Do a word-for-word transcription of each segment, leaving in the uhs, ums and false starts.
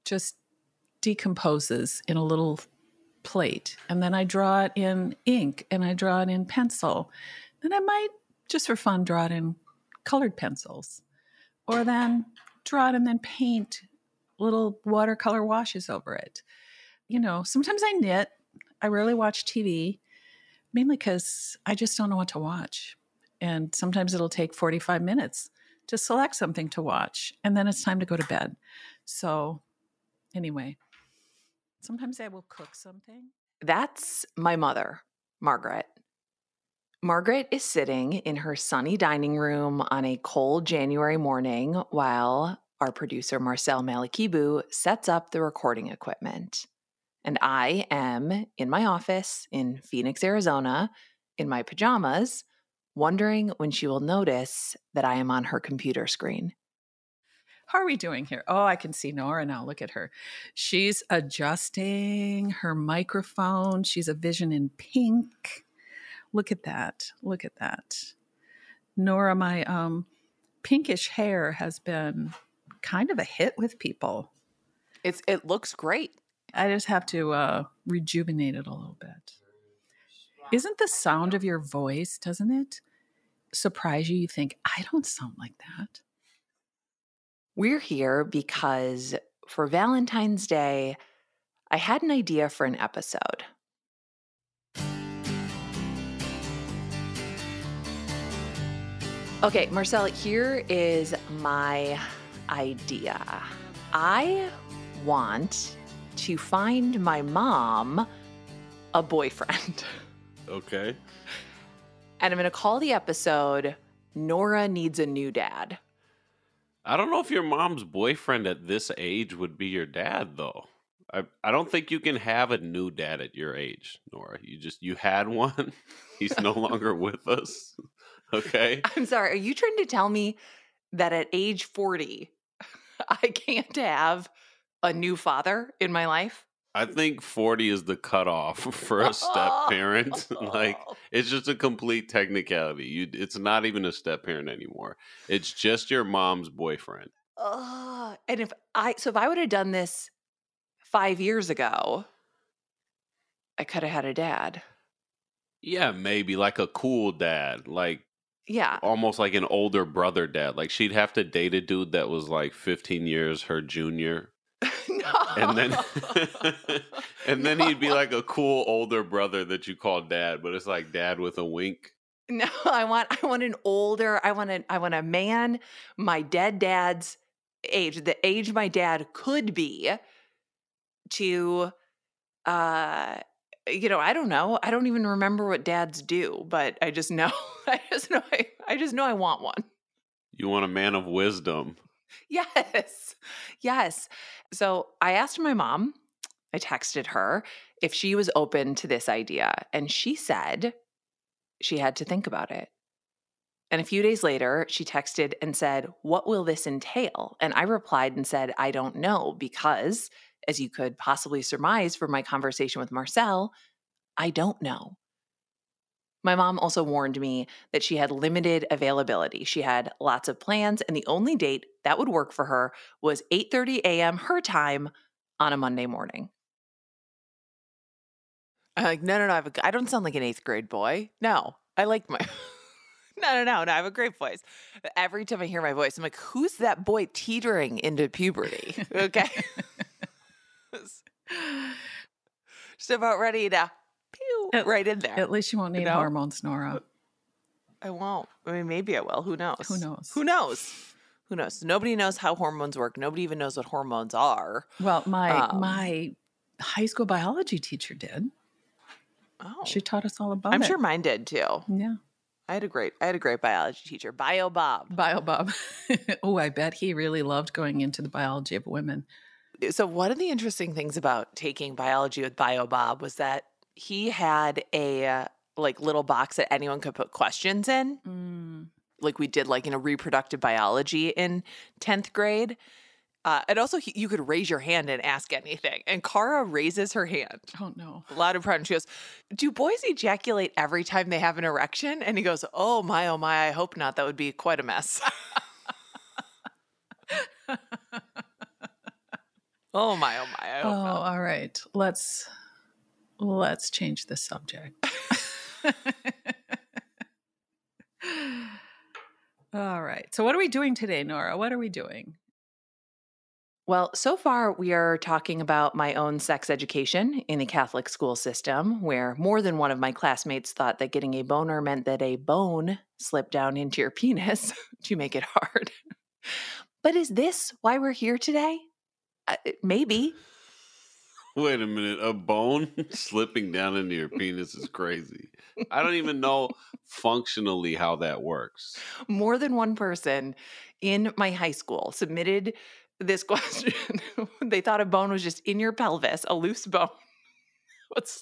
just decomposes in a little plate. And then I draw it in ink and I draw it in pencil. Then I might, just for fun, draw it in colored pencils. Or then draw it and then paint little watercolor washes over it. You know, sometimes I knit. I rarely watch T V, mainly because I just don't know what to watch. And sometimes it'll take forty-five minutes to select something to watch. And then it's time to go to bed. So anyway, sometimes I will cook something. That's my mother, Margaret. Margaret is sitting in her sunny dining room on a cold January morning while our producer Marcel Malikibu sets up the recording equipment. And I am in my office in Phoenix, Arizona, in my pajamas, wondering when she will notice that I am on her computer screen. How are we doing here? Oh, I can see Nora now. Look at her. She's adjusting her microphone. She's a vision in pink. Look at that. Look at that. Nora, my um, pinkish hair has been kind of a hit with people. It's It looks great. I just have to uh, rejuvenate it a little bit. Isn't the sound of your voice, doesn't it surprise you? You think, I don't sound like that. We're here because for Valentine's Day, I had an idea for an episode. Okay, Marcel, here is my idea. I want to find my mom a boyfriend. Okay. And I'm going to call the episode Nora Needs a New Dad. I don't know if your mom's boyfriend at this age would be your dad, though. I, I don't think you can have a new dad at your age, Nora. You just, you had one. He's no longer with us. Okay. I'm sorry. Are you trying to tell me that at age forty, I can't have a new father in my life? I think forty is the cutoff for a step parent. Like, it's just a complete technicality. You, it's not even a step parent anymore. It's just your mom's boyfriend. Uh, and if I, so if I would have done this five years ago, I could have had a dad. Yeah, maybe like a cool dad. Like, yeah, almost like an older brother dad. Like, she'd have to date a dude that was like fifteen years her junior. No. And then and then no. He'd be like a cool older brother that you call dad, but it's like dad with a wink. No, I want I want an older, I want a I want a man my dead dad's age, the age my dad could be to uh you know, I don't know. I don't even remember what dads do, but I just know I just know I, I just know I want one. You want a man of wisdom. Yes. Yes. So I asked my mom, I texted her if she was open to this idea, and she said she had to think about it. And a few days later, she texted and said, "What will this entail?" And I replied and said, "I don't know, because as you could possibly surmise from my conversation with Marcel, I don't know." My mom also warned me that she had limited availability. She had lots of plans, and the only date that would work for her was eight thirty a.m. her time on a Monday morning. I'm like, no, no, no. I, have a, I don't sound like an eighth grade boy. No, I like my... no, no, no, no. I have a great voice. Every time I hear my voice, I'm like, who's that boy teetering into puberty? Okay. Just about ready to... Pew, at, right in there. At least you won't need you know? hormones, Nora. I won't. I mean, maybe I will. Who knows? Who knows? Who knows? Who knows? Nobody knows how hormones work. Nobody even knows what hormones are. Well, my um, my high school biology teacher did. Oh, she taught us all about I'm it. I'm sure mine did too. Yeah, I had a great I had a great biology teacher, Bio Bob. Bio Bob. Oh, I bet he really loved going into the biology of women. So one of the interesting things about taking biology with Bio Bob was that he had a uh, like little box that anyone could put questions in. Mm. Like we did like, you know, reproductive biology in tenth grade. Uh, and also he, you could raise your hand and ask anything. And Cara raises her hand. Oh, no. Loud and proud. And she goes, "Do boys ejaculate every time they have an erection?" And he goes, "Oh my, oh my, I hope not. That would be quite a mess." Oh my, oh my. I Oh, hope not. all right. Let's let's change the subject. All right. So what are we doing today, Nora? What are we doing? Well, so far we are talking about my own sex education in the Catholic school system, where more than one of my classmates thought that getting a boner meant that a bone slipped down into your penis to make it hard. But is this why we're here today? Uh, maybe. Wait a minute. A bone slipping down into your penis is crazy. I don't even know functionally how that works. More than one person in my high school submitted this question. They thought a bone was just in your pelvis, a loose bone. What's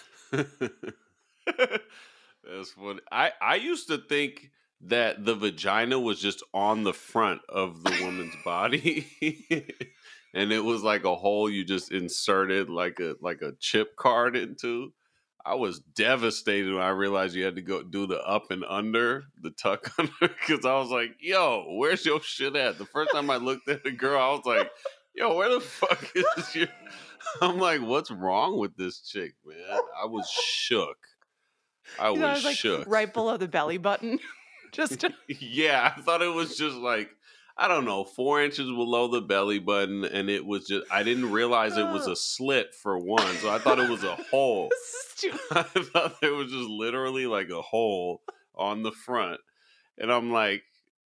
That's funny. I, I used to think that the vagina was just on the front of the woman's body. And it was like a hole you just inserted like a like a chip card into. I was devastated when I realized you had to go do the up and under, the tuck under, because I was like, yo, where's your shit at? The first time I looked at the girl, I was like, yo, where the fuck is your... I'm like, what's wrong with this chick, man? I was shook. I you was, know, I was like shook. right below the belly button. Just to... Yeah, I thought it was just like, I don't know, four inches below the belly button, and it was just, I didn't realize it was a slit for one, so I thought it was a hole. I thought there was just literally like a hole on the front, and I'm like,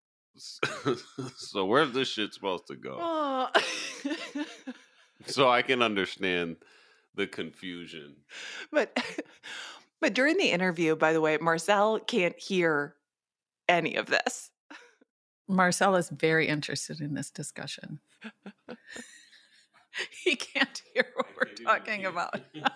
so where's this shit supposed to go? Oh. So I can understand the confusion. But but during the interview, by the way, Marcel can't hear any of this. Marcel is very interested in this discussion. He can't hear what we're talking about.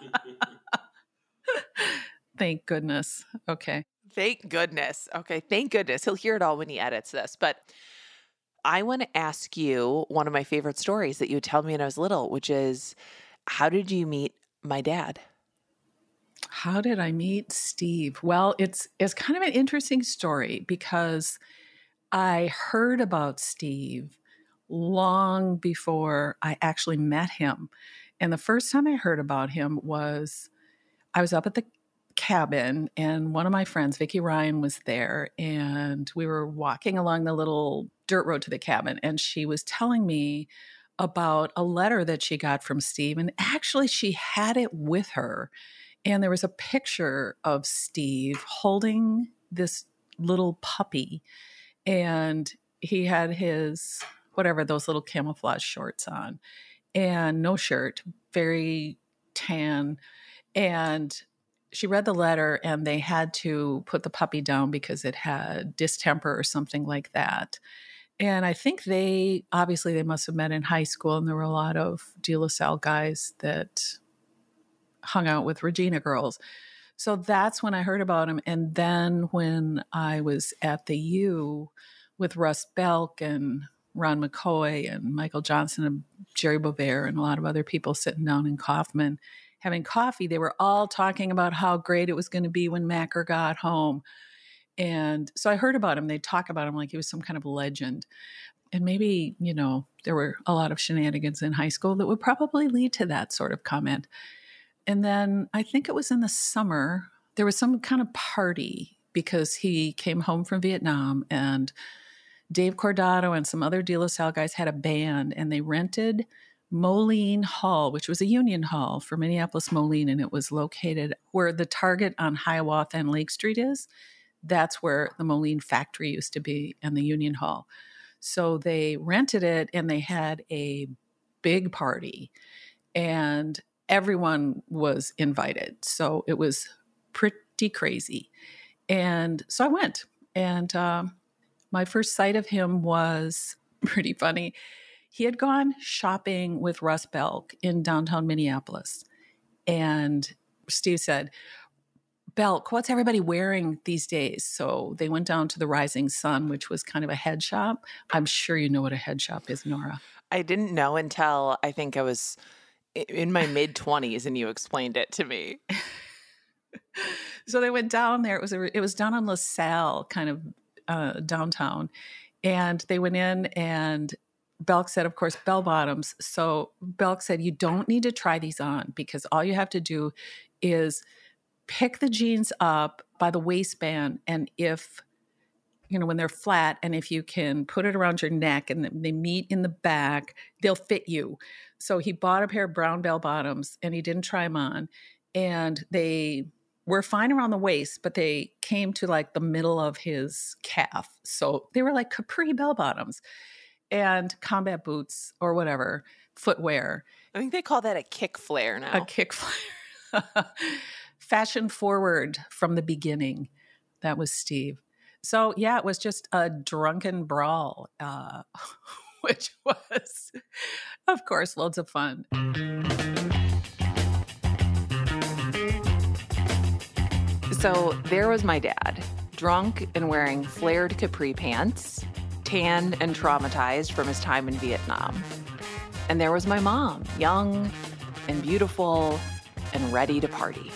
Thank goodness. Okay. Thank goodness. Okay, thank goodness. He'll hear it all when he edits this. But I want to ask you one of my favorite stories that you would tell me when I was little, which is, how did you meet my dad? How did I meet Steve? Well, it's it's kind of an interesting story because I heard about Steve long before I actually met him. And the first time I heard about him was I was up at the cabin and one of my friends, Vicki Ryan, was there. And we were walking along the little dirt road to the cabin. And she was telling me about a letter that she got from Steve. And actually, she had it with her. And there was a picture of Steve holding this little puppy. And he had his, whatever, those little camouflage shorts on and no shirt, very tan. And she read the letter and they had to put the puppy down because it had distemper or something like that. And I think they, obviously they must have met in high school, and there were a lot of De La Salle guys that hung out with Regina girls. So that's when I heard about him. And then when I was at the U with Russ Belk and Ron McCoy and Michael Johnson and Jerry Bovair and a lot of other people sitting down in Kaufman having coffee, they were all talking about how great it was going to be when Macker got home. And so I heard about him. They'd talk about him like he was some kind of legend. And maybe, you know, there were a lot of shenanigans in high school that would probably lead to that sort of comment. And then I think it was in the summer, there was some kind of party because he came home from Vietnam, and Dave Cordato and some other De La Salle guys had a band, and they rented Moline Hall, which was a union hall for Minneapolis Moline, and it was located where the Target on Hiawatha and Lake Street is. That's where the Moline factory used to be, and the union hall. So they rented it, and they had a big party, and everyone was invited. So it was pretty crazy. And so I went, and um, my first sight of him was pretty funny. He had gone shopping with Russ Belk in downtown Minneapolis. And Steve said, Belk, what's everybody wearing these days? So they went down to the Rising Sun, which was kind of a head shop. I'm sure you know what a head shop is, Nora. I didn't know until I think I was in my mid-twenties and you explained it to me. So they went down there. It was a, it was down on LaSalle, kind of uh, downtown. And they went in, and Belk said, of course, bell bottoms. So Belk said, you don't need to try these on because all you have to do is pick the jeans up by the waistband. And if, you know, when they're flat and if you can put it around your neck and they meet in the back, they'll fit you. So he bought a pair of brown bell bottoms and he didn't try them on. And they were fine around the waist, but they came to like the middle of his calf. So they were like capri bell bottoms and combat boots or whatever, footwear. I think they call that a kick flare now. A kick flare. Fashion forward from the beginning. That was Steve. So yeah, it was just a drunken brawl, uh, which was, of course, loads of fun. So there was my dad, drunk and wearing flared capri pants, tanned and traumatized from his time in Vietnam. And there was my mom, young and beautiful and ready to party.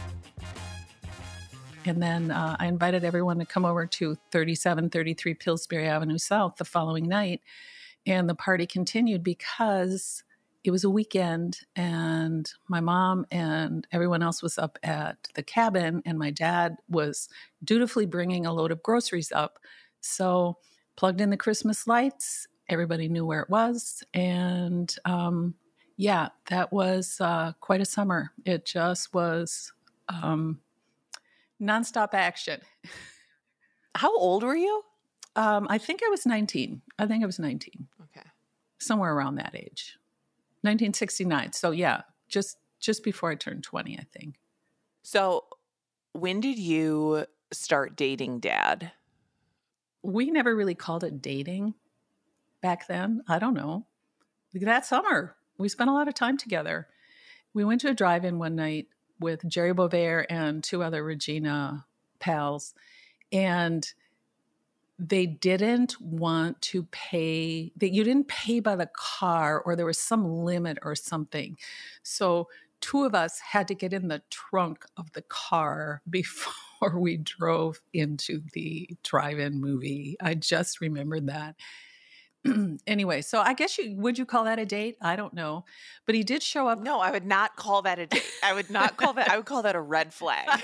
And then uh, I invited everyone to come over to thirty-seven thirty-three Pillsbury Avenue South the following night. And the party continued because it was a weekend and my mom and everyone else was up at the cabin and my dad was dutifully bringing a load of groceries up. So plugged in the Christmas lights. Everybody knew where it was. And um, yeah, that was uh, quite a summer. It just was um, nonstop action. How old were you? Um, I think I was nineteen. I think I was nineteen. Okay. Somewhere around that age. nineteen sixty-nine. So yeah, just just before I turned twenty, I think. So when did you start dating Dad? We never really called it dating back then. I don't know. That summer, we spent a lot of time together. We went to a drive-in one night with Jerry Bovair and two other Regina pals. And they didn't want to pay, that you didn't pay by the car or there was some limit or something. So two of us had to get in the trunk of the car before we drove into the drive-in movie. I just remembered that. Anyway, so I guess you, would you call that a date? I don't know. But he did show up. No, I would not call that a date. I would not call that, I would call that a red flag.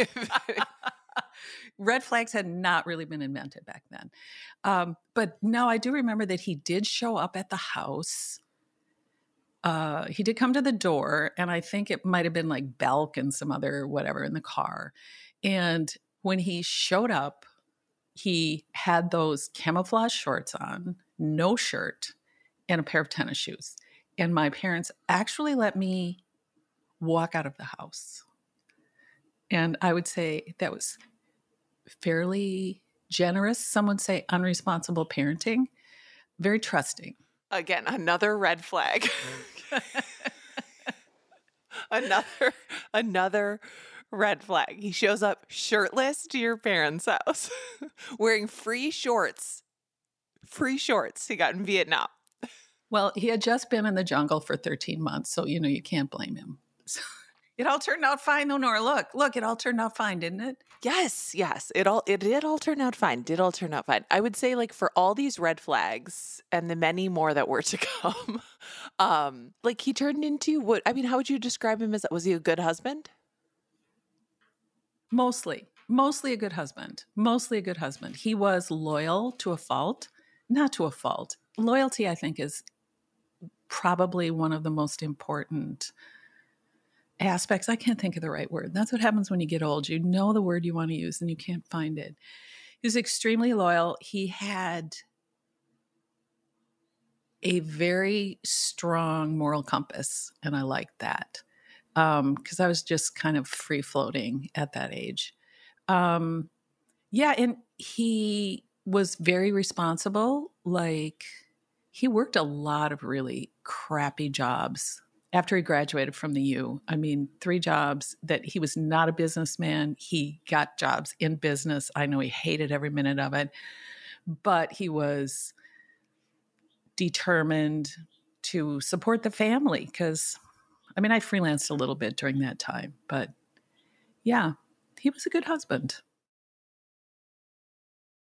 Red flags had not really been invented back then. Um, but no, I do remember that he did show up at the house. Uh, he did come to the door, and I think it might have been like Belk and some other whatever in the car. And when he showed up, he had those camouflage shorts on, no shirt, and a pair of tennis shoes. And my parents actually let me walk out of the house. And I would say that was fairly generous. Some would say unresponsible parenting, very trusting. Again, another red flag. another, another red flag. He shows up shirtless to your parents' house, wearing free shorts, free shorts he got in Vietnam. Well, he had just been in the jungle for thirteen months, so, you know, you can't blame him. So, it all turned out fine, though, Nora. Look, look, it all turned out fine, didn't it? Yes, yes. It all it did all turn out fine. Did all turn out fine. I would say, like, for all these red flags and the many more that were to come, um, like he turned into what? I mean, how would you describe him as? Was he a good husband? Mostly, mostly a good husband. Mostly a good husband. He was loyal to a fault, not to a fault. Loyalty, I think, is probably one of the most important aspects. I can't think of the right word. That's what happens when you get old. You know the word you want to use and you can't find it. He was extremely loyal. He had a very strong moral compass, and I liked that because um, I was just kind of free floating at that age. Um, yeah, and he was very responsible. Like, he worked a lot of really crappy jobs after he graduated from the U. I mean, three jobs that he was not a businessman. He got jobs in business. I know he hated every minute of it, but he was determined to support the family because, I mean, I freelanced a little bit during that time, but yeah, he was a good husband.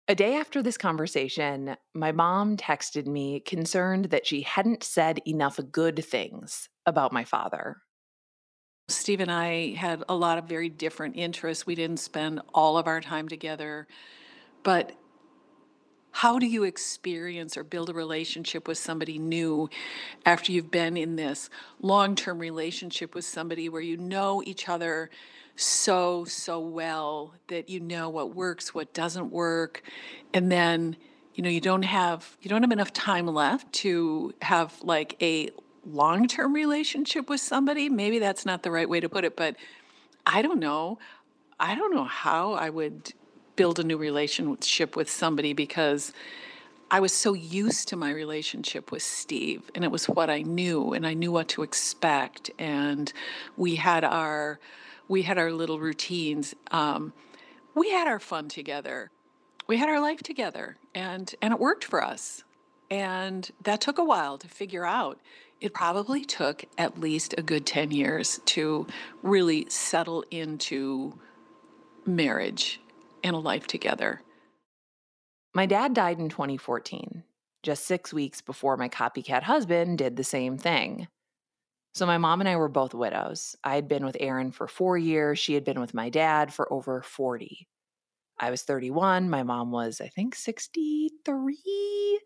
A day after this conversation, my mom texted me concerned that she hadn't said enough good things about my father. Steve and I had a lot of very different interests. We didn't spend all of our time together. But how do you experience or build a relationship with somebody new after you've been in this long-term relationship with somebody where you know each other so, so well that you know what works, what doesn't work, and then, you know, you don't have you don't have enough time left to have like a long-term relationship with somebody? Maybe that's not the right way to put it, but I don't know. I don't know how I would build a new relationship with somebody because I was so used to my relationship with Steve, and it was what I knew, and I knew what to expect, and we had our we had our little routines. Um, we had our fun together. We had our life together, and and it worked for us. And that took a while to figure out. It probably took at least a good ten years to really settle into marriage and a life together. My dad died in twenty fourteen, just six weeks before my copycat husband did the same thing. So my mom and I were both widows. I had been with Erin for four years. She had been with my dad for over forty. I was thirty-one. My mom was, I think, sixty-three.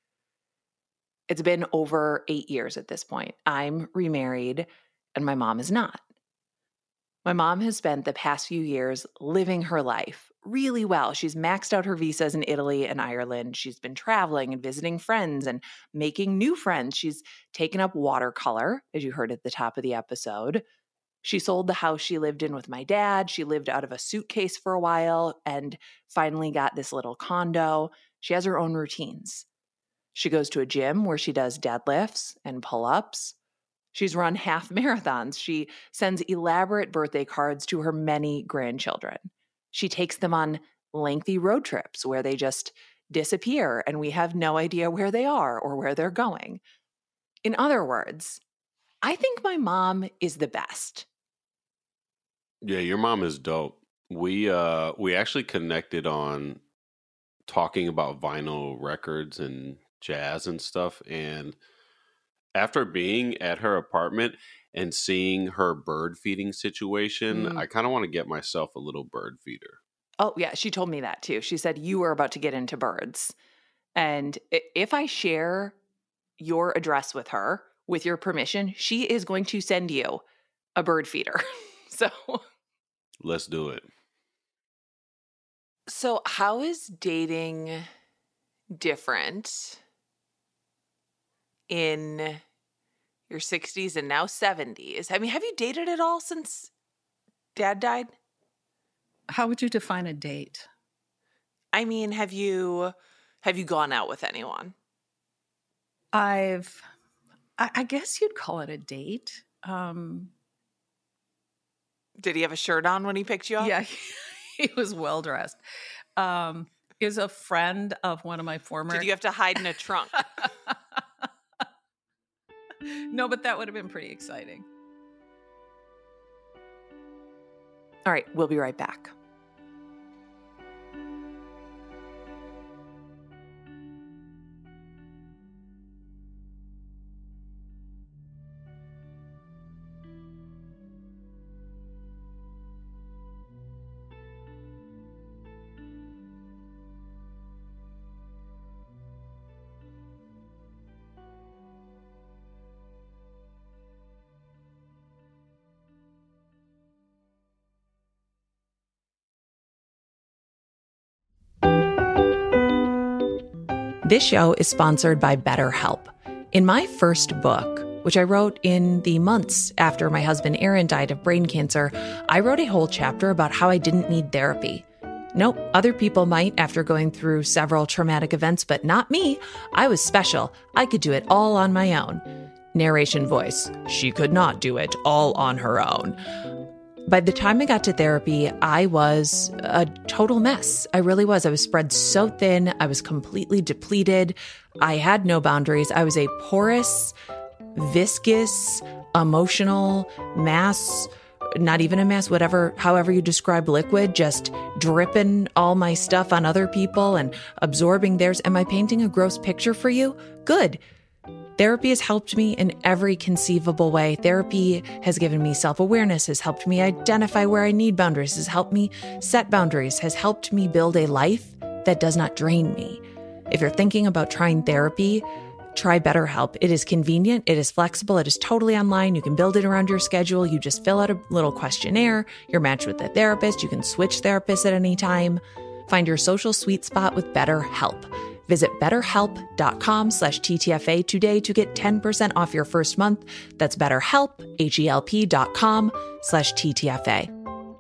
It's been over eight years at this point. I'm remarried, and my mom is not. My mom has spent the past few years living her life really well. She's maxed out her visas in Italy and Ireland. She's been traveling and visiting friends and making new friends. She's taken up watercolor, as you heard at the top of the episode. She sold the house she lived in with my dad. She lived out of a suitcase for a while and finally got this little condo. She has her own routines. She goes to a gym where she does deadlifts and pull-ups. She's run half marathons. She sends elaborate birthday cards to her many grandchildren. She takes them on lengthy road trips where they just disappear and we have no idea where they are or where they're going. In other words, I think my mom is the best. Yeah, your mom is dope. We uh we actually connected on talking about vinyl records and jazz and stuff, and after being at her apartment and seeing her bird feeding situation, Mm. I kind of want to get myself a little bird feeder. Oh, yeah, she told me that too. She said you were about to get into birds. And i- if I share your address with her, with your permission, she is going to send you a bird feeder. So, Let's do it. so how is dating different in your sixties and now seventies? I mean, have you dated at all since Dad died? How would you define a date? I mean, have you have you gone out with anyone? I've, I, I guess you'd call it a date. Um, Did he have a shirt on when he picked you up? yeah, he was well dressed. Um, he was a friend of one of my former. Did you have to hide in a trunk? No, but that would have been pretty exciting. All right, we'll be right back. This show is sponsored by BetterHelp. In my first book, which I wrote in the months after my husband Aaron died of brain cancer, I wrote a whole chapter about how I didn't need therapy. Nope, other people might after going through several traumatic events, but not me. I was special. I could do it all on my own. Narration voice, she could not do it all on her own. By the time I got to therapy, I was a total mess. I really was. I was spread so thin. I was completely depleted. I had no boundaries. I was a porous, viscous, emotional mass, not even a mess, whatever, however you describe liquid, just dripping all my stuff on other people and absorbing theirs. Am I painting a gross picture for you? Good. Therapy has helped me in every conceivable way. Therapy has given me self-awareness, has helped me identify where I need boundaries, has helped me set boundaries, has helped me build a life that does not drain me. If you're thinking about trying therapy, try BetterHelp. It is convenient. It is flexible. It is totally online. You can build it around your schedule. You just fill out a little questionnaire. You're matched with a therapist. You can switch therapists at any time. Find your social sweet spot with BetterHelp. Visit betterhelp.com slash TTFA today to get ten percent off your first month. That's betterhelp, H-E-L-P dot com slash TTFA.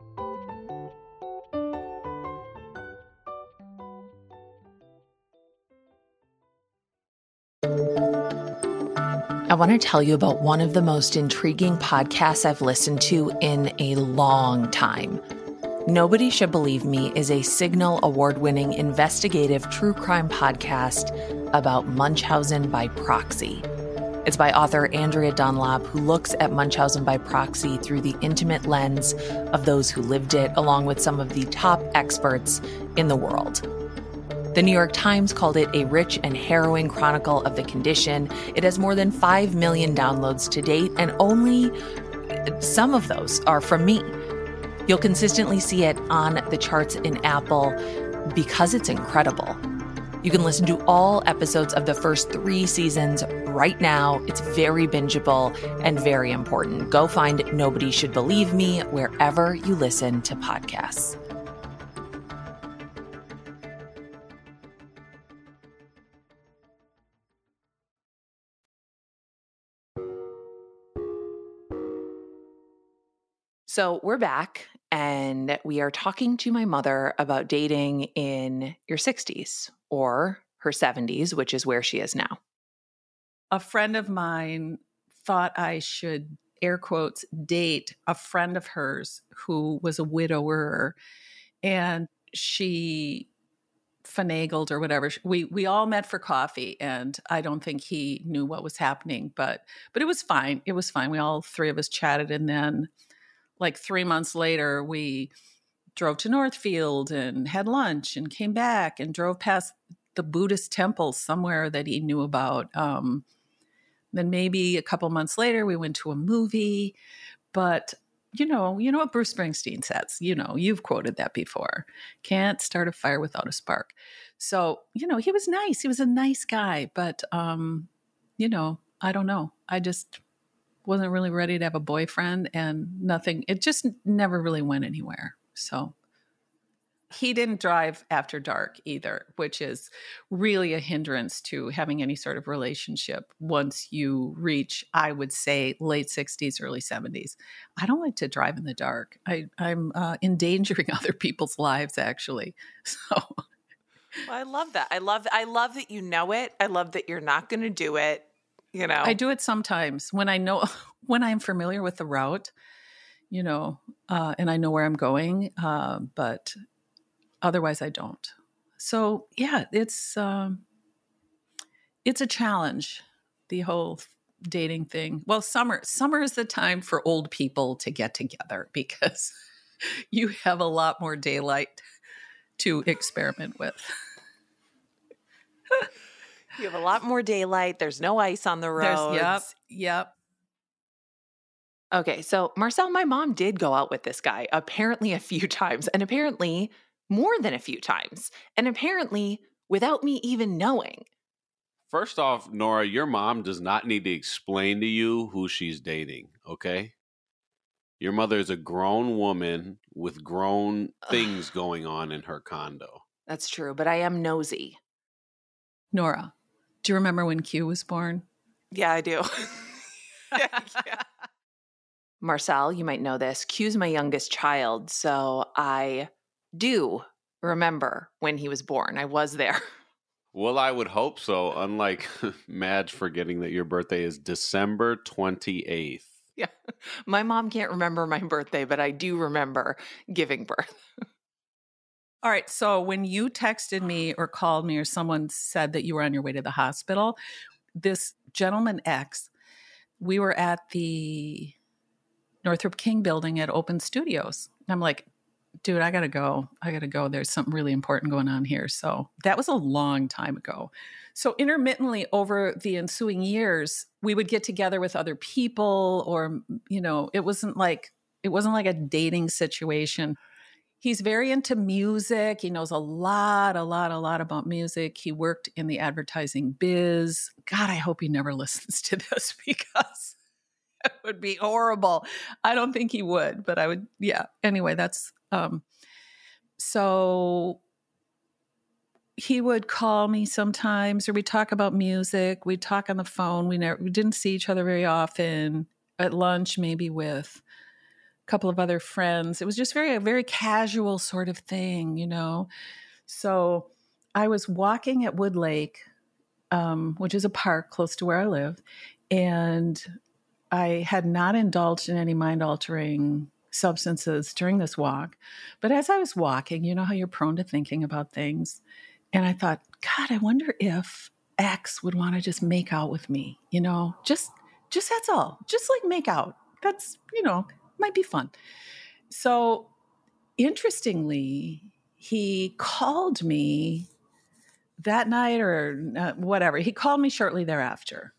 I want to tell you about one of the most intriguing podcasts I've listened to in a long time. Nobody Should Believe Me is a Signal award-winning investigative true crime podcast about Munchausen by proxy. It's by author Andrea Dunlop, who looks at Munchausen by proxy through the intimate lens of those who lived it, along with some of the top experts in the world. The New York Times called it a rich and harrowing chronicle of the condition. It has more than five million downloads to date, and only some of those are from me. You'll consistently see it on the charts in Apple because it's incredible. You can listen to all episodes of the first three seasons right now. It's very bingeable and very important. Go find Nobody Should Believe Me wherever you listen to podcasts. So we're back, and we are talking to my mother about dating in your sixties or her seventies, which is where she is now. A friend of mine thought I should, air quotes, date a friend of hers who was a widower, and she finagled or whatever. We we all met for coffee, and I don't think he knew what was happening, but but it was fine. It was fine. We all three of us chatted, and then like three months later, we drove to Northfield and had lunch and came back and drove past the Buddhist temple somewhere that he knew about. Um, then maybe a couple months later, we went to a movie. But, you know, you know what Bruce Springsteen says. You know, you've quoted that before. Can't start a fire without a spark. So, you know, he was nice. He was a nice guy. But, um, you know, I don't know. I just wasn't really ready to have a boyfriend, and nothing. It just never really went anywhere. So he didn't drive after dark either, which is really a hindrance to having any sort of relationship once you reach, I would say, late sixties, early seventies. I don't like to drive in the dark. I, I'm uh, endangering other people's lives, actually. So well, I love that. I love I love that you know it. I love that you're not going to do it. You know, I do it sometimes when I know, when I'm familiar with the route, you know, uh, and I know where I'm going, uh, but otherwise I don't. So yeah, it's, um, it's a challenge, the whole dating thing. Well, summer, summer is the time for old people to get together because you have a lot more daylight to experiment with. You have a lot more daylight. There's no ice on the roads. Yep, yep. Okay, so Marcel, my mom did go out with this guy apparently a few times, and apparently more than a few times, and apparently without me even knowing. First off, Nora, your mom does not need to explain to you who she's dating, okay? Your mother is a grown woman with grown things going on in her condo. That's true, but I am nosy. Nora, do you remember when Q was born? Yeah, I do. yeah, yeah. Marcel, you might know this. Q's my youngest child, so I do remember when he was born. I was there. Well, I would hope so, unlike Madge forgetting that your birthday is December twenty-eighth. Yeah. My mom can't remember my birthday, but I do remember giving birth. All right. So when you texted me or called me or someone said that you were on your way to the hospital, this gentleman X, we were at the Northrop King building at Open Studios. And I'm like, dude, I got to go. I got to go. There's something really important going on here. So that was a long time ago. So intermittently over the ensuing years, we would get together with other people, or, you know, it wasn't like, it wasn't like a dating situation. He's very into music. He knows a lot, a lot, a lot about music. He worked in the advertising biz. God, I hope he never listens to this because it would be horrible. I don't think he would, but I would, yeah. Anyway, that's, um, so he would call me sometimes, or we'd talk about music. We'd talk on the phone. We never, we didn't see each other very often. At lunch, maybe with a couple of other friends. It was just very, a very casual sort of thing, you know? So I was walking at Wood Lake, um, which is a park close to where I live. And I had not indulged in any mind-altering substances during this walk. But as I was walking, you know how you're prone to thinking about things. And I thought, God, I wonder if X would want to just make out with me, you know, just, just that's all, just like make out. That's, you know, might be fun. So interestingly, he called me that night or uh, whatever. He called me shortly thereafter.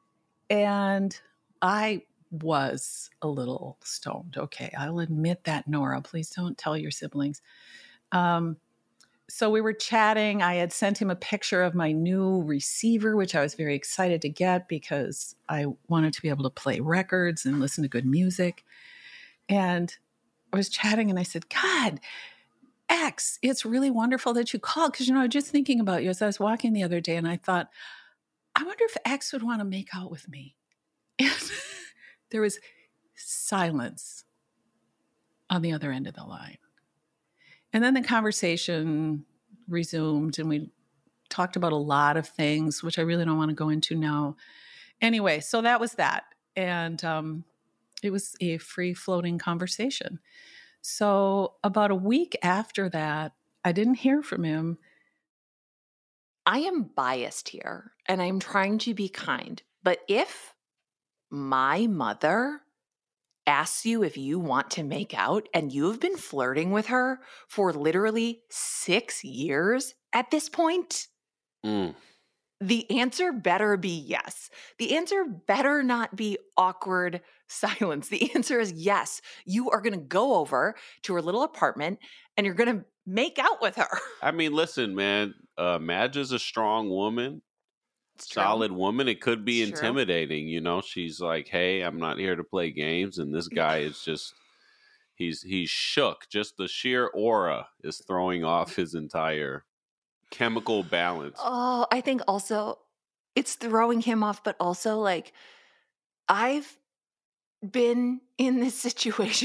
And I was a little stoned. Okay, I'll admit that, Nora. Please don't tell your siblings. Um, so we were chatting. I had sent him a picture of my new receiver, which I was very excited to get because I wanted to be able to play records and listen to good music. And I was chatting and I said, God, X, it's really wonderful that you called because, you know, I was just thinking about you as I was walking the other day and I thought, I wonder if X would want to make out with me. And there was silence on the other end of the line. And then the conversation resumed and we talked about a lot of things, which I really don't want to go into now. Anyway, so that was that. And um, it was a free-floating conversation. So about a week after that, I didn't hear from him. I am biased here and I'm trying to be kind. But if my mother asks you if you want to make out and you've been flirting with her for literally six years at this point, Mm. the answer better be yes. The answer better not be awkward silence. The answer is yes. You are going to go over to her little apartment and you're going to make out with her. I mean, listen, man, uh, Madge is a strong woman. It's true. Solid woman. It could be It's true. intimidating, you know. She's like, "Hey, I'm not here to play games," and this guy is just—he's he's shook. Just the sheer aura is throwing off his entire chemical balance. Oh, I think also it's throwing him off, but also like I've been in this situation.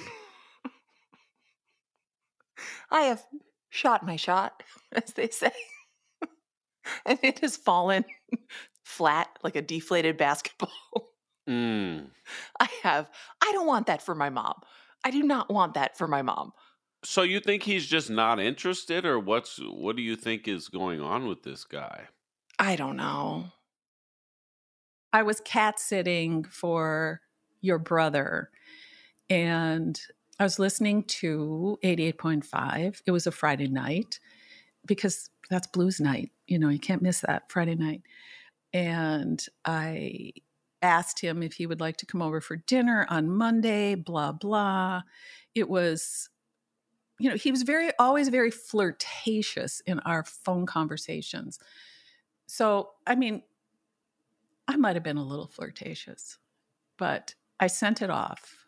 I have shot my shot, as they say. And it has fallen flat like a deflated basketball. Mm. I have. I don't want that for my mom. I do not want that for my mom. So you think he's just not interested, or what's what do you think is going on with this guy? I don't know. I was cat sitting for your brother and I was listening to eighty-eight point five. It was a Friday night because that's blues night. You know, you can't miss that Friday night. And I asked him if he would like to come over for dinner on Monday, blah, blah. It was, you know, he was very, always very flirtatious in our phone conversations. So, I mean, I might have been a little flirtatious, but I sent it off.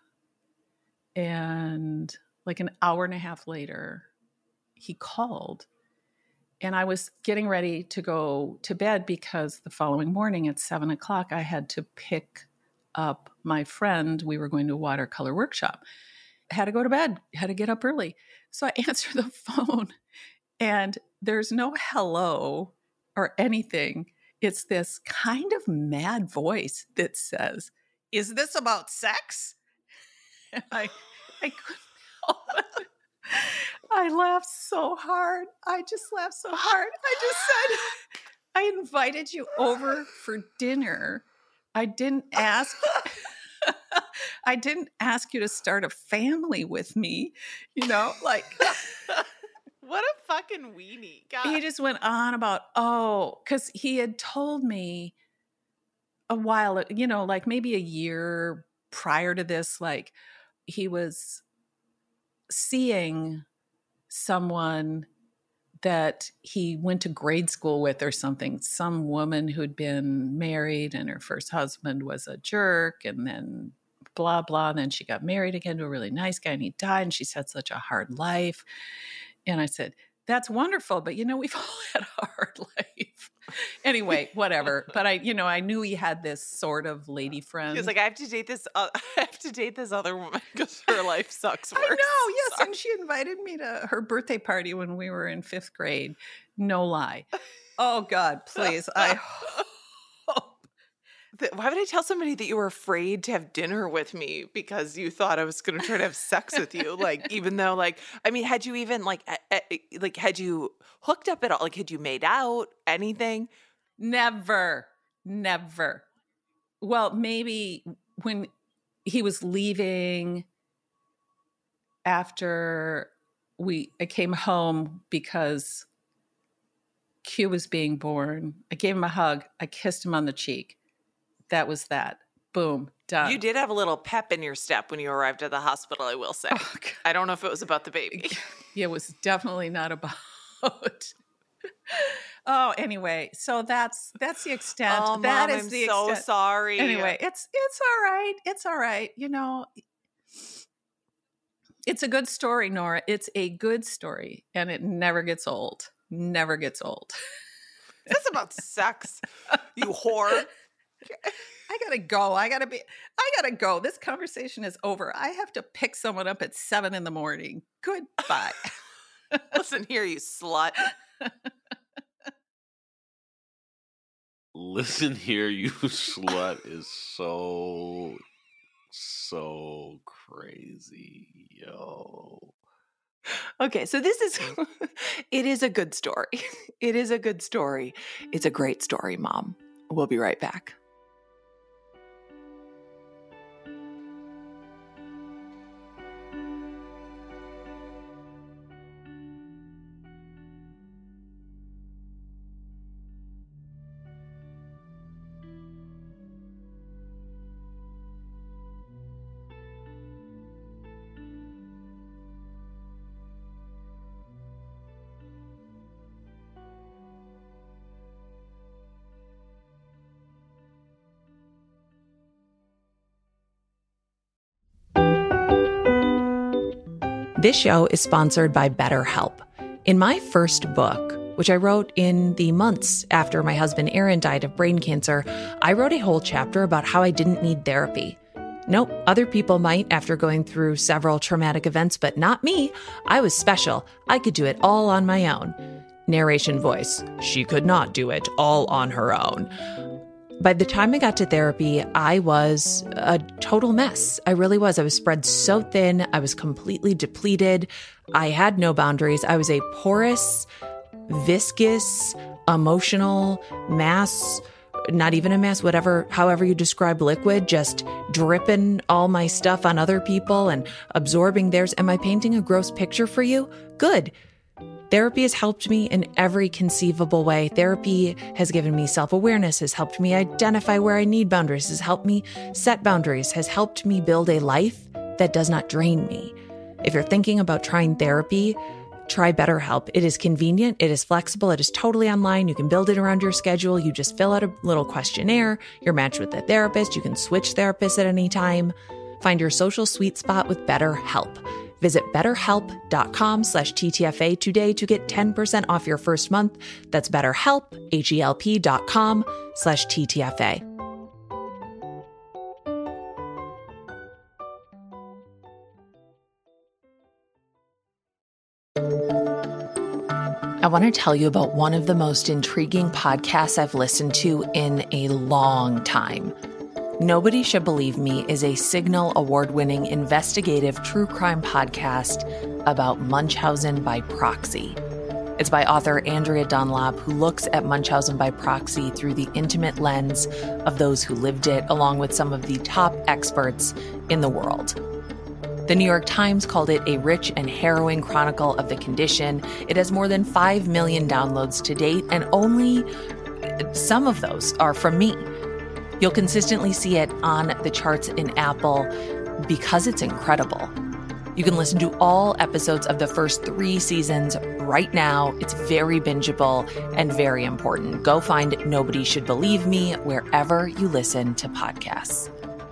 And like an hour and a half later, he called. And I was getting ready to go to bed because the following morning at seven o'clock, I had to pick up my friend. We were going to a watercolor workshop. I had to go to bed, had to get up early. So I answered the phone and there's no hello or anything. It's this kind of mad voice that says, "Is this about sex?" And I, I couldn't. I laughed so hard. I just laughed so hard. I just said, I invited you over for dinner. I didn't ask. I didn't ask you to start a family with me, you know, like. What a fucking weenie. God. He just went on about, oh, because he had told me a while, you know, like maybe a year prior to this, like he was seeing someone that he went to grade school with or something, some woman who'd been married and her first husband was a jerk, and then blah, blah. And then she got married again to a really nice guy and he died, and she's had such a hard life. And I said, that's wonderful, but you know, we've all had a hard life. Anyway, whatever. But I, you know, I knew he had this sort of lady friend. He was like, I have to date this, uh, I have to date this other woman because her life sucks worse. I know, yes. Sorry. And she invited me to her birthday party when we were in fifth grade. No lie. Oh God, please. I hope. Why would I tell somebody that you were afraid to have dinner with me because you thought I was going to try to have sex with you? Like, even though, like, I mean, had you even like, uh, like, had you hooked up at all? Like, had you made out? Anything? Never, never. Well, maybe when he was leaving after we, I came home because Q was being born. I gave him a hug. I kissed him on the cheek. That was that. Boom. Done. You did have a little pep in your step when you arrived at the hospital, I will say. Oh, I don't know if it was about the baby. It was definitely not about. Oh, anyway. So that's that's the extent. Oh, that Mom, is I'm the so extent. sorry. Anyway, it's it's all right. It's all right. You know, it's a good story, Nora. It's a good story, and it never gets old. Never gets old. That's about sex, you whore. I gotta go. I gotta be, I gotta go. This conversation is over. I have to pick someone up at seven in the morning. Goodbye. Listen here, you slut. Listen here, you slut is so, so crazy. Yo. Okay, so this is, it is a good story. It is a good story. It's a great story, Mom. We'll be right back. This show is sponsored by BetterHelp. In my first book, which I wrote in the months after my husband Aaron died of brain cancer, I wrote a whole chapter about how I didn't need therapy. Nope, other people might after going through several traumatic events, but not me. I was special. I could do it all on my own. Narration voice. She could not do it all on her own. By the time I got to therapy, I was a total mess. I really was. I was spread so thin. I was completely depleted. I had no boundaries. I was a porous, viscous, emotional mass, not even a mass, whatever, however you describe liquid, just dripping all my stuff on other people and absorbing theirs. Am I painting a gross picture for you? Good. Therapy has helped me in every conceivable way. Therapy has given me self-awareness, has helped me identify where I need boundaries, has helped me set boundaries, has helped me build a life that does not drain me. If you're thinking about trying therapy, try BetterHelp. It is convenient. It is flexible. It is totally online. You can build it around your schedule. You just fill out a little questionnaire. You're matched with a therapist. You can switch therapists at any time. Find your social sweet spot with BetterHelp. Visit betterhelp.com slash TTFA today to get ten percent off your first month. That's betterhelp, H-E-L-P dot com slash TTFA. I want to tell you about one of the most intriguing podcasts I've listened to in a long time. Nobody Should Believe Me is a Signal Award-winning investigative true crime podcast about Munchausen by proxy. It's by author Andrea Dunlop, who looks at Munchausen by proxy through the intimate lens of those who lived it, along with some of the top experts in the world. The New York Times called it a rich and harrowing chronicle of the condition. It has more than five million downloads to date, and only some of those are from me. You'll consistently see it on the charts in Apple because it's incredible. You can listen to all episodes of the first three seasons right now. It's very bingeable and very important. Go find Nobody Should Believe Me wherever you listen to podcasts.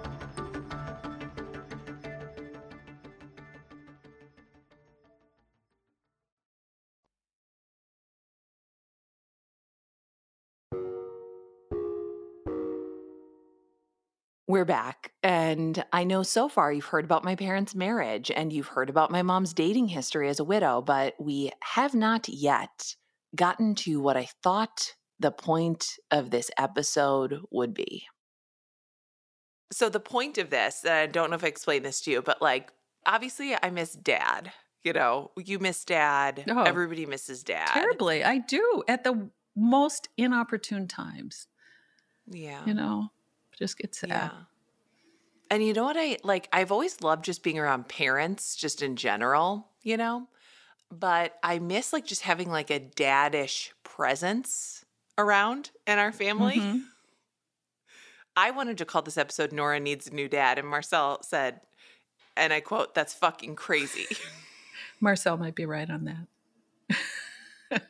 We're back, and I know so far you've heard about my parents' marriage and you've heard about my mom's dating history as a widow, but we have not yet gotten to what I thought the point of this episode would be. So the point of this, and I don't know if I explained this to you, but like, obviously I miss Dad. You know, you miss Dad. Oh, Everybody misses Dad. Terribly. I do at the most inopportune times. Yeah. You know, just get sad. Yeah. And you know what I like? I've always loved just being around parents, just in general, you know, but I miss like just having like a daddish presence around in our family. Mm-hmm. I wanted to call this episode Nora Needs a New Dad. And Marcel said, and I quote, "That's fucking crazy." Marcel might be right on that.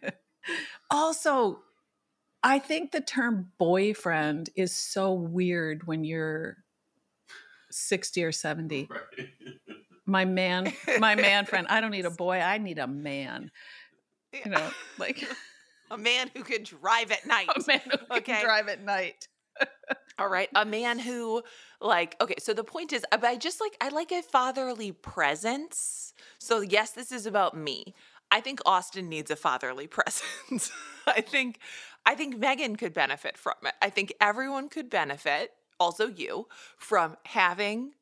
Also, I think the term boyfriend is so weird when you're sixty or seventy. Right. My man, my man friend. I don't need a boy. I need a man. You know, like a man who can drive at night. A man who okay. can drive at night. All right. A man who like, okay. So the point is, I just like, I like a fatherly presence. So yes, this is about me. I think Austin needs a fatherly presence. I think, I think Megan could benefit from it. I think everyone could benefit, also you, from having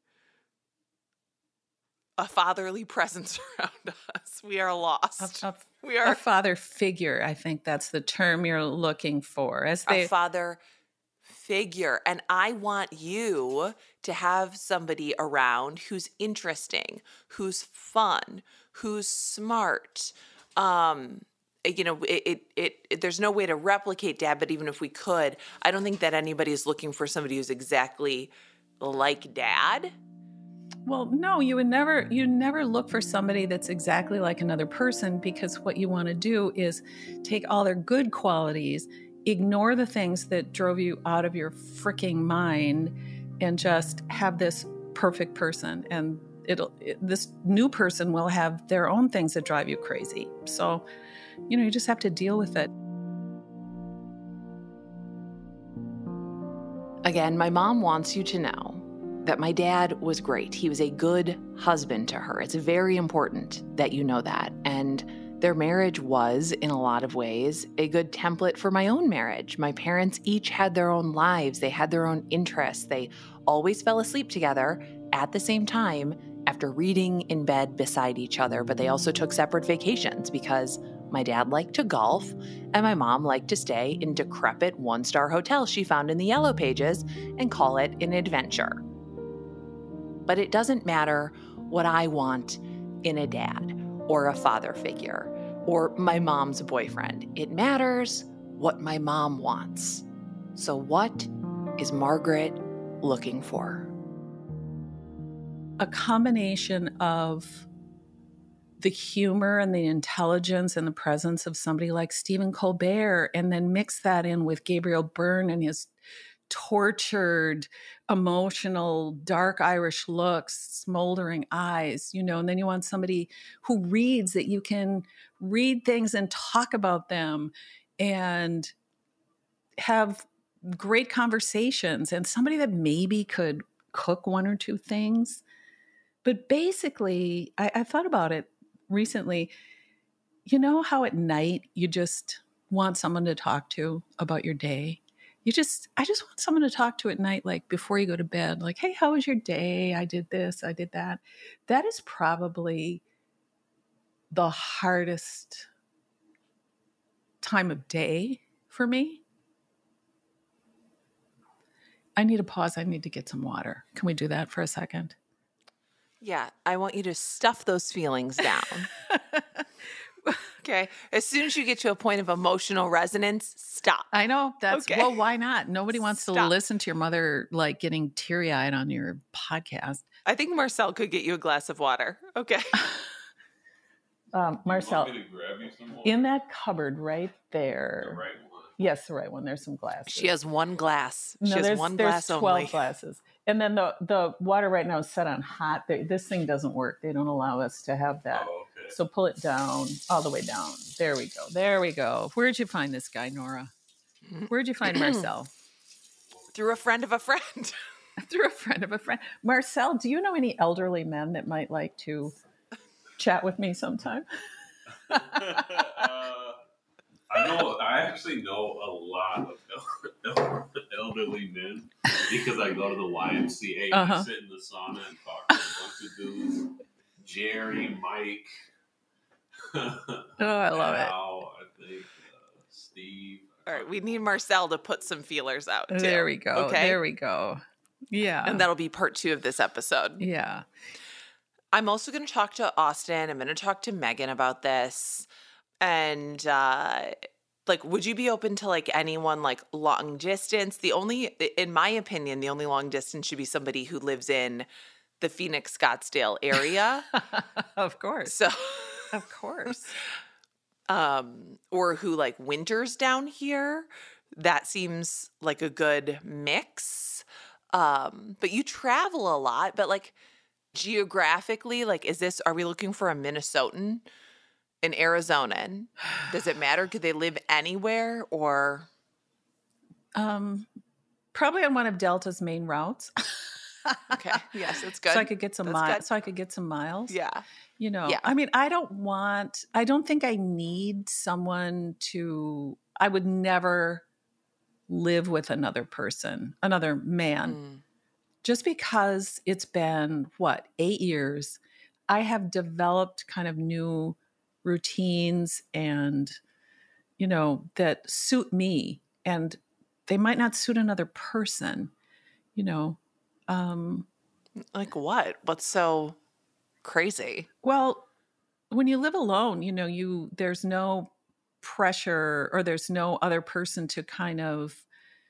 a fatherly presence around us. We are lost. A, a, we are a father figure. I think that's the term you're looking for. As they, a father figure. And I want you to have somebody around who's interesting, who's fun, who's smart. Um, you know, it, it, it, it, there's no way to replicate Dad, but even if we could, I don't think that anybody is looking for somebody who's exactly like Dad. Well, no, you would never, you never look for somebody that's exactly like another person, because what you want to do is take all their good qualities, ignore the things that drove you out of your freaking mind, and just have this perfect person. And it'll, it, this new person will have their own things that drive you crazy. So, you know, you just have to deal with it. Again, my mom wants you to know that my dad was great. He was a good husband to her. It's very important that you know that. And their marriage was, in a lot of ways, a good template for my own marriage. My parents each had their own lives. They had their own interests. They always fell asleep together at the same time after reading in bed beside each other. But they also took separate vacations because my dad liked to golf and my mom liked to stay in decrepit one-star hotels she found in the Yellow Pages and call it an adventure. But it doesn't matter what I want in a dad or a father figure or my mom's boyfriend. It matters what my mom wants. So what is Margaret looking for? A combination of the humor and the intelligence and the presence of somebody like Stephen Colbert, and then mix that in with Gabriel Byrne and his tortured, emotional, dark Irish looks, smoldering eyes, you know, and then you want somebody who reads, that you can read things and talk about them and have great conversations, and somebody that maybe could cook one or two things. But basically, I, I thought about it recently. You know how at night you just want someone to talk to about your day? You just, I just want someone to talk to at night, like before you go to bed, like, hey, how was your day? I did this, I did that. That is probably the hardest time of day for me. I need a pause. I need to get some water. Can we do that for a second? Yeah, I want you to stuff those feelings down. Okay. As soon as you get to a point of emotional resonance, stop. I know. That's, Okay. well, why not? Nobody wants to Stop. listen to your mother like getting teary-eyed on your podcast. I think Marcel could get you a glass of water. Okay. Um, Marcel, Want me to grab you some more? in that cupboard right there. The right one. Yes, the right one. There's some glasses. She has one glass. She No, has there's, one there's glass twelve only. glasses. And then the, the water right now is set on hot. They, this thing doesn't work. They don't allow us to have that. Oh, okay. So pull it down, all the way down. There we go. There we go. Where'd you find this guy, Nora? Where'd you find Marcel? Through a friend of a friend. Through a friend of a friend. Marcel, do you know any elderly men that might like to chat with me sometime? uh, I know. I actually know a lot of el- elderly men because I go to the Y M C A and Uh-huh. I sit in the sauna and talk to a bunch of dudes. Jerry, Mike. Oh, I love it. Al, I think uh, Steve. All right. We need Marcel to put some feelers out. Too. There we go. Okay. There we go. Yeah. And that'll be part two of this episode. yeah. I'm also going to talk to Austin. I'm going to talk to Megan about this. And, uh, like, would you be open to, like, anyone, like, long distance? The only, in my opinion, the only long distance should be somebody who lives in the Phoenix, Scottsdale area. Of course. So, Of course. um, or who, like, winters down here. That seems like a good mix. Um, but you travel a lot, but, like, geographically, like, is this, are we looking for a Minnesotan, an Arizonan? Does it matter? Could they live anywhere or? Um, probably on one of Delta's main routes. Okay. Yes, it's good. So I could get some That's miles. good. So I could get some miles. Yeah. You know, Yeah. I mean, I don't want, I don't think I need someone to, I would never live with another person, another man. Mm. Just because it's been, what, eight years, I have developed kind of new routines and, you know, that suit me. And they might not suit another person, you know. Um, Like what? What's so crazy? well, when you live alone, you know, you there's no pressure or there's no other person to kind of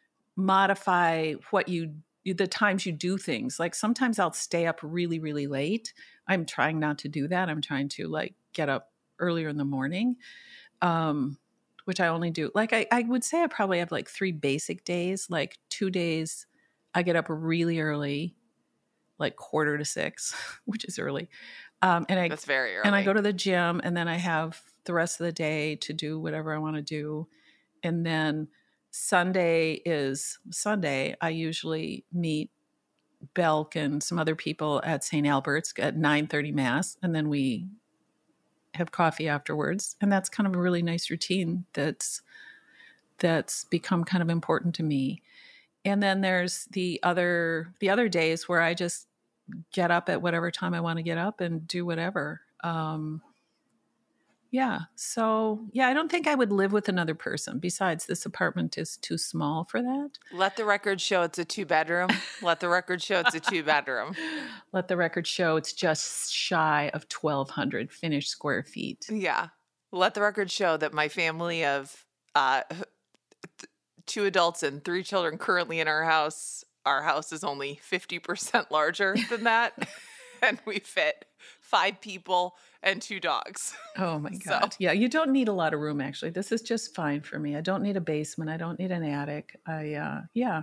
modify what you the times you do things. Like sometimes I'll stay up really, really late. I'm trying not to do that. I'm trying to like get up earlier in the morning, um, which I only do. Like I, I would say I probably have like three basic days. Like two days I get up really early, like quarter to six, which is early. Um, and I That's very early. and I go to the gym, and then I have the rest of the day to do whatever I want to do. And then Sunday is Sunday. I usually meet Belk and some other people at Saint Albert's at nine thirty Mass, and then we have coffee afterwards. And that's kind of a really nice routine that's that's become kind of important to me. And then there's the other the other days where I just get up at whatever time I want to get up and do whatever. Um, yeah. So, yeah, I don't think I would live with another person. Besides, this apartment is too small for that. Let the record show it's a two bedroom. Let the record show it's a two bedroom. Let the record show it's just shy of twelve hundred finished square feet. Yeah. Let the record show that my family of uh, th- two adults and three children currently in our house, our house is only fifty percent larger than that. And we fit five people and two dogs. Oh my So- God. Yeah, you don't need a lot of room, actually. This is just fine for me. I don't need a basement. I don't need an attic. I, uh, yeah.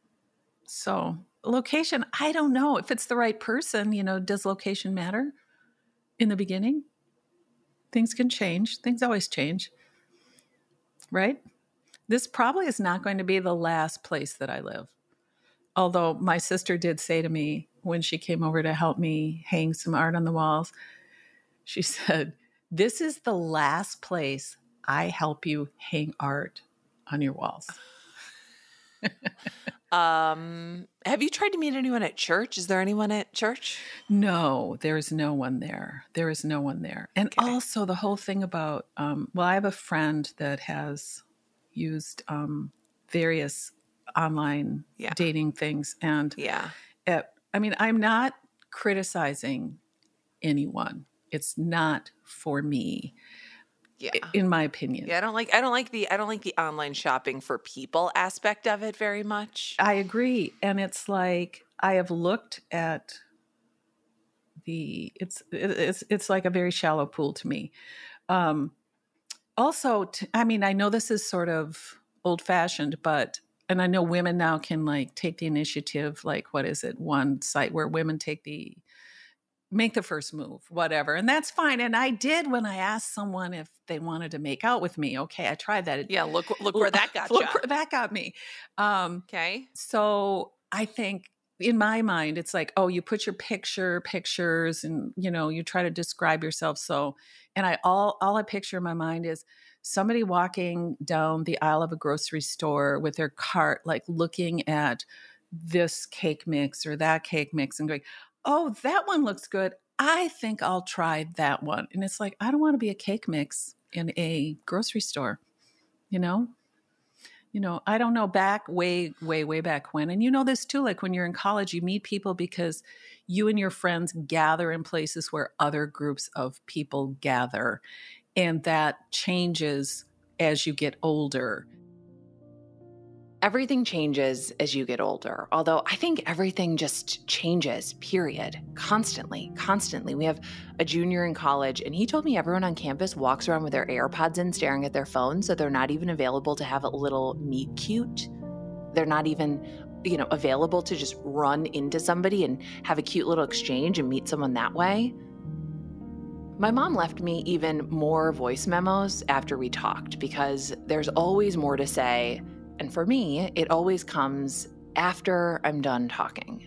So, location, I don't know. If it's the right person, you know, does location matter in the beginning? Things can change. Things always change. Right? This probably is not going to be the last place that I live. Although my sister did say to me when she came over to help me hang some art on the walls, she said, "This is the last place I help you hang art on your walls." Um, have you tried to meet anyone at church? Is there anyone at church? No, there is no one there. There is no one there. And Okay. also the whole thing about, um, well, I have a friend that has used um, various online Yeah. dating things. And Yeah. it, I mean, I'm not criticizing anyone. It's not for me, Yeah. i- in my opinion. Yeah, I don't like I don't like the I don't like the online shopping for people aspect of it very much. I agree. And it's like, I have looked at the, it's, it- it's, it's like a very shallow pool to me. Um, also, t- I mean, I know this is sort of old fashioned, but, and I know women now can like take the initiative, like, what is it? One site where women take the, make the first move, whatever. And that's fine. And I did when I asked someone if they wanted to make out with me. Okay. I tried that. It- Yeah, look look where that got Look you. where that got me. Um, Okay. so I think in my mind, it's like, oh, you put your picture, pictures, and you know, you try to describe yourself. So, and I all all I picture in my mind is somebody walking down the aisle of a grocery store with their cart, like looking at this cake mix or that cake mix and going, oh, that one looks good. I think I'll try that one. And it's like, I don't want to be a cake mix in a grocery store, you know? You know, I don't know, back way, way, way back when. And you know this too, like when you're in college, you meet people because you and your friends gather in places where other groups of people gather. And that changes as you get older. Everything changes as you get older, although I think everything just changes, period, constantly, constantly. We have a junior in college, and he told me everyone on campus walks around with their AirPods in, staring at their phones, so they're not even available to have a little meet cute. They're not even, you know, available to just run into somebody and have a cute little exchange and meet someone that way. My mom left me even more voice memos after we talked because there's always more to say. And for me, it always comes after I'm done talking.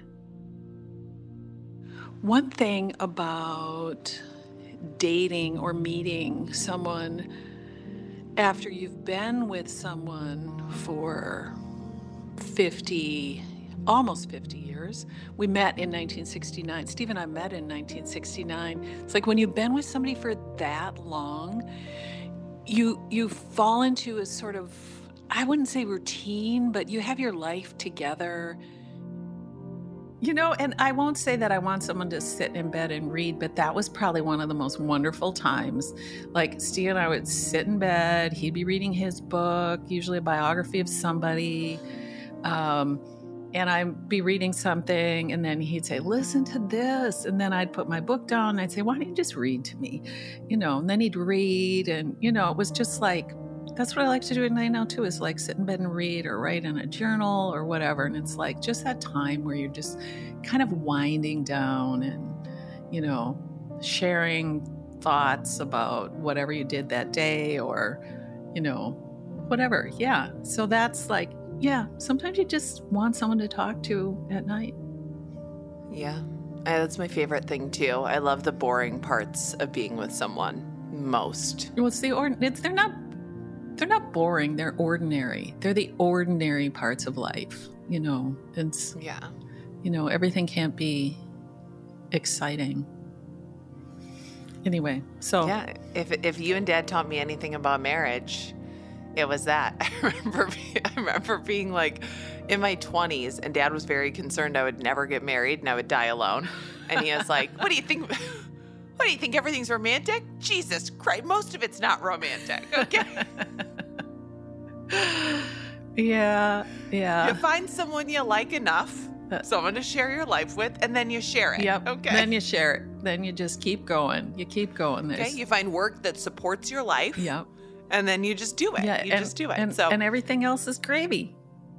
One thing about dating or meeting someone after you've been with someone for fifty, almost fifty years. We met in nineteen sixty-nine. Steve and I met in nineteen sixty-nine. It's like when you've been with somebody for that long, you you fall into a sort of, I wouldn't say routine, but you have your life together. You know, and I won't say that I want someone to sit in bed and read, but that was probably one of the most wonderful times. Like Steve and I would sit in bed, he'd be reading his book, usually a biography of somebody, um, and I'd be reading something, and then he'd say, listen to this, and then I'd put my book down, and I'd say, why don't you just read to me? You know, and then he'd read, and, you know, it was just like, that's what I like to do at night now too, is like sit in bed and read or write in a journal or whatever. And it's like just that time where you're just kind of winding down and, you know, sharing thoughts about whatever you did that day or, you know, whatever. Yeah. So that's like, yeah, sometimes you just want someone to talk to at night. Yeah, I, that's my favorite thing too. I love the boring parts of being with someone most. Well, it's the ord- it's they're not they're not boring, they're ordinary. They're the ordinary parts of life, you know. It's Yeah. you know, everything can't be exciting. Anyway, so Yeah, if if you and Dad taught me anything about marriage, it was that. I remember be- I remember being like in my twenties, and Dad was very concerned I would never get married and I would die alone. And he was like, "What do you think? What do you think? Everything's romantic? Jesus Christ, most of it's not romantic." Okay, yeah, yeah. you find someone you like enough, someone to share your life with, and then you share it. Yep. Okay. Then you share it. Then you just keep going. You keep going. Okay. There's, You find work that supports your life. Yep. And then you just do it. Yeah. You and, just do it. And, so and everything else is gravy.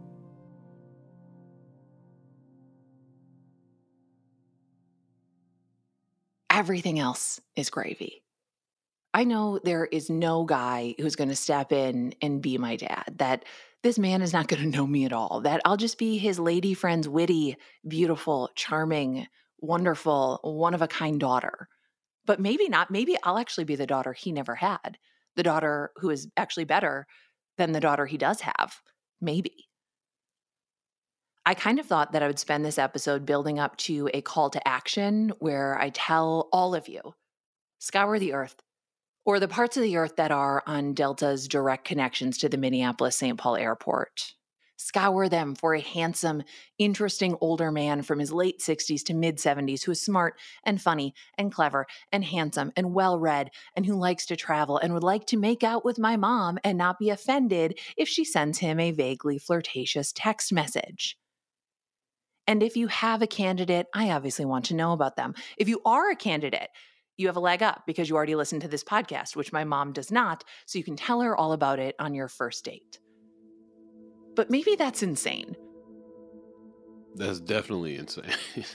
everything else is gravy. I know there is no guy who's going to step in and be my dad, that this man is not going to know me at all, that I'll just be his lady friend's witty, beautiful, charming, wonderful, one-of-a-kind daughter. But maybe not. Maybe I'll actually be the daughter he never had, the daughter who is actually better than the daughter he does have. Maybe. I kind of thought that I would spend this episode building up to a call to action where I tell all of you, scour the earth, or the parts of the earth that are on Delta's direct connections to the Minneapolis-Saint Paul airport. Scour them for a handsome, interesting older man from his late sixties to mid-seventies who is smart and funny and clever and handsome and well-read and who likes to travel and would like to make out with my mom and not be offended if she sends him a vaguely flirtatious text message. And if you have a candidate, I obviously want to know about them. If you are a candidate, you have a leg up because you already listened to this podcast, which my mom does not, so you can tell her all about it on your first date. But maybe that's insane. That's definitely insane.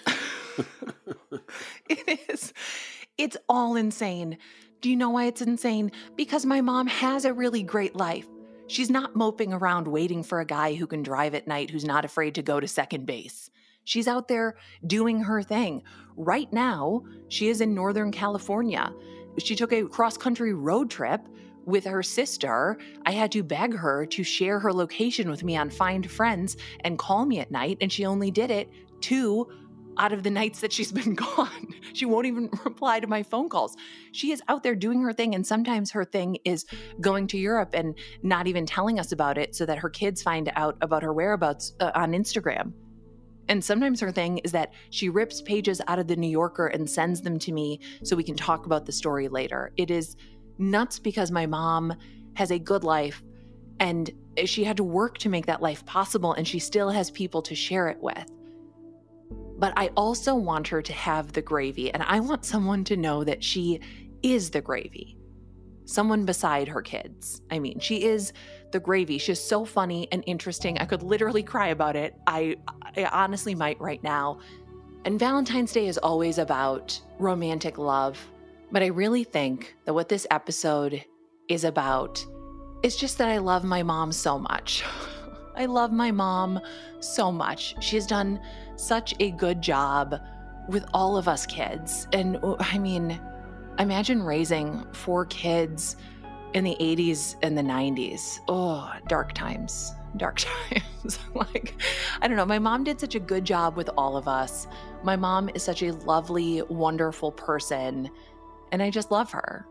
It is. It's all insane. Do you know why it's insane? Because my mom has a really great life. She's not moping around waiting for a guy who can drive at night who's not afraid to go to second base. She's out there doing her thing. Right now, she is in Northern California. She took a cross-country road trip with her sister. I had to beg her to share her location with me on Find Friends and call me at night, and she only did it two out of the nights that she's been gone. She won't even reply to my phone calls. She is out there doing her thing, and sometimes her thing is going to Europe and not even telling us about it so that her kids find out about her whereabouts uh, on Instagram. And sometimes her thing is that she rips pages out of the New Yorker and sends them to me so we can talk about the story later. It is nuts because my mom has a good life and she had to work to make that life possible, and she still has people to share it with. But I also want her to have the gravy, and I want someone to know that she is the gravy. Someone beside her kids. I mean, she is the gravy. She's so funny and interesting. I could literally cry about it. I, I honestly might right now. And Valentine's Day is always about romantic love. But I really think that what this episode is about is just that I love my mom so much. I love my mom so much. She's done such a good job with all of us kids. And I mean, imagine raising four kids in the eighties and the nineties. Oh, dark times, dark times. Like, I don't know. My mom did such a good job with all of us. My mom is such a lovely, wonderful person. And I just love her.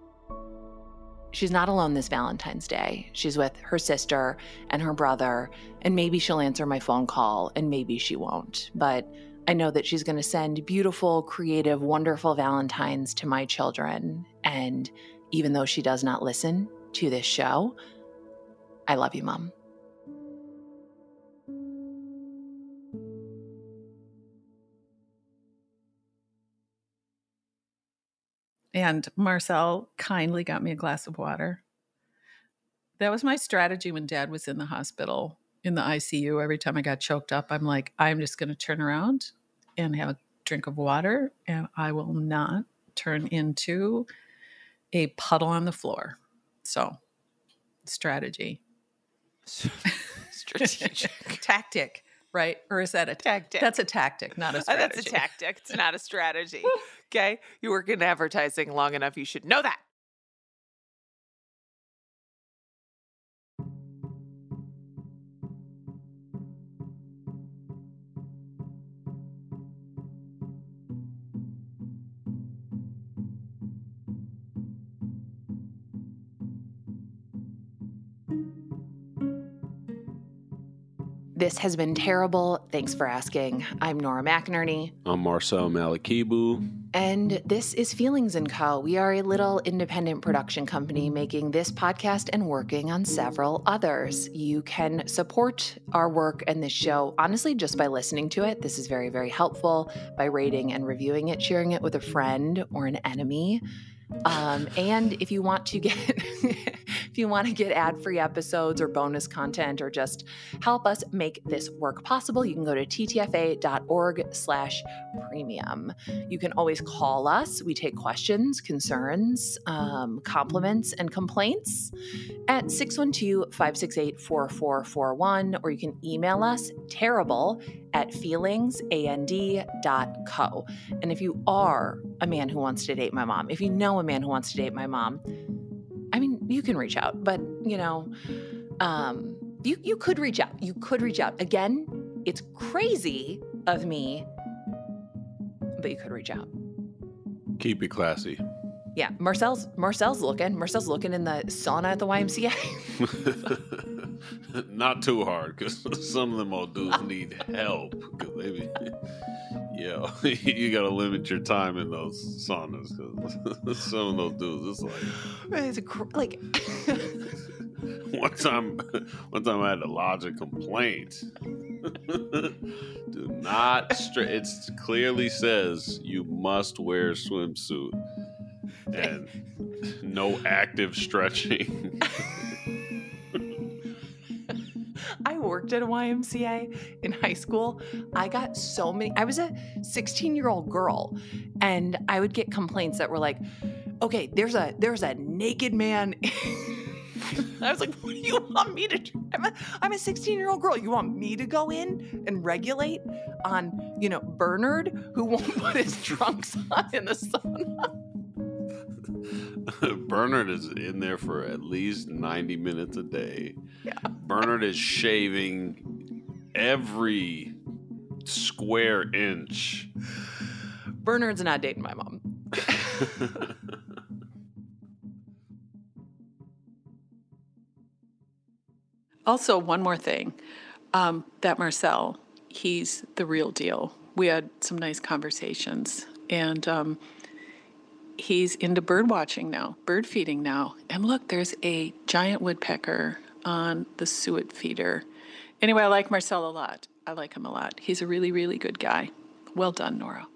She's not alone this Valentine's Day. She's with her sister and her brother, and maybe she'll answer my phone call, and maybe she won't. But I know that she's going to send beautiful, creative, wonderful Valentines to my children. And even though she does not listen to this show, I love you, Mom. And Marcel kindly got me a glass of water. That was my strategy when Dad was in the hospital, in the I C U. Every time I got choked up, I'm like, I'm just going to turn around and have a drink of water, and I will not turn into a puddle on the floor. So, strategy. Strategic. Tactic, right? Or is that a Tactic. That's a tactic, not a strategy. That's a tactic. It's not a strategy. Okay? You work in advertising long enough, you should know that. This has been terrible. Thanks for asking. I'm Nora McInerney. I'm Marcel Malakibu. And this is Feelings and Co. We are a little independent production company making this podcast and working on several others. You can support our work and this show, honestly, just by listening to it. This is very, very helpful, by rating and reviewing it, sharing it with a friend or an enemy. Um, and if you want to get if you want to get ad-free episodes or bonus content or just help us make this work possible, you can go to ttfa.org slash premium. You can always call us. We take questions, concerns, um, compliments, and complaints at six one two, five six eight, four four four one, or you can email us terrible at feelingsand dot co. And if you are a man who wants to date my mom, if you know a man who wants to date my mom, I mean, you can reach out, but you know, um, you, you could reach out. You could reach out. Again, it's crazy of me, but you could reach out. Keep it classy. Yeah, Marcel's Marcel's looking. Marcel's looking in the sauna at the Y M C A. Not too hard, because some of them old dudes need help. Cause they be, yeah, you gotta limit your time in those saunas, because some of those dudes, it's like, It's a cr- like. one time, one time I had to lodge a complaint. Do not stretch. It clearly says you must wear a swimsuit and no active stretching. I worked at a Y M C A in high school. I got so many. I was a sixteen-year-old girl, and I would get complaints that were like, "Okay, there's a there's a naked man." I was like, "What do you want me to do? I'm a I'm a sixteen-year-old girl. You want me to go in and regulate on, you know, Bernard, who won't put his trunks on in the sauna?" Bernard is in there for at least ninety minutes a day. Yeah. Bernard is shaving every square inch. Bernard's not dating my mom. Also, one more thing. Um, that Marcel, he's the real deal. We had some nice conversations. And um, he's into bird watching now, bird feeding now. And look, there's a giant woodpecker on the suet feeder. Anyway, I like Marcel a lot. I like him a lot. He's a really, really good guy. Well done, Nora.